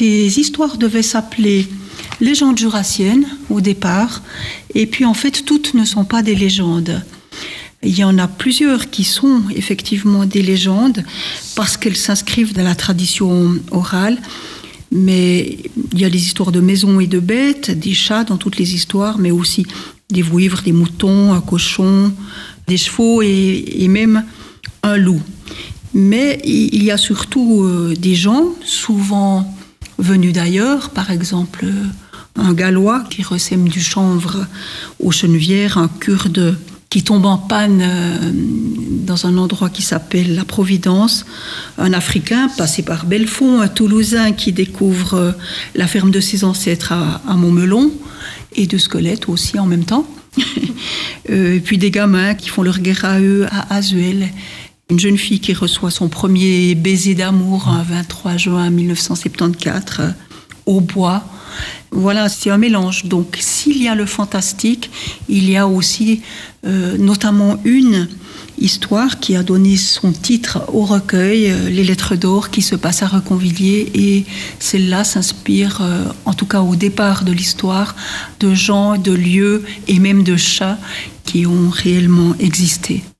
ces histoires devaient s'appeler légendes jurassiennes au départ, et puis en fait toutes ne sont pas des légendes. Il y en a plusieurs qui sont effectivement des légendes parce qu'elles s'inscrivent dans la tradition orale, mais il y a des histoires de maisons et de bêtes, des chats dans toutes les histoires, mais aussi des vouivres, des moutons, un cochon, des chevaux et même un loup. Mais il y a surtout des gens, souvent venus d'ailleurs, par exemple un Gallois qui ressème du chanvre aux Chenevières, un Kurde qui tombe en panne dans un endroit qui s'appelle la Providence, un Africain passé par Belfond, un Toulousain qui découvre la ferme de ses ancêtres à Montmelon, et deux squelettes aussi en même temps. Et puis des gamins qui font leur guerre à eux à Azuel. Une jeune fille qui reçoit son premier baiser d'amour un 23 juin 1974 au bois. Voilà, c'est un mélange. Donc, s'il y a le fantastique, il y a aussi notamment une histoire qui a donné son titre au recueil, Les Lettres d'Or, qui se passe à Reconvilier. Et celle-là s'inspire, en tout cas au départ de l'histoire, de gens, de lieux et même de chats qui ont réellement existé.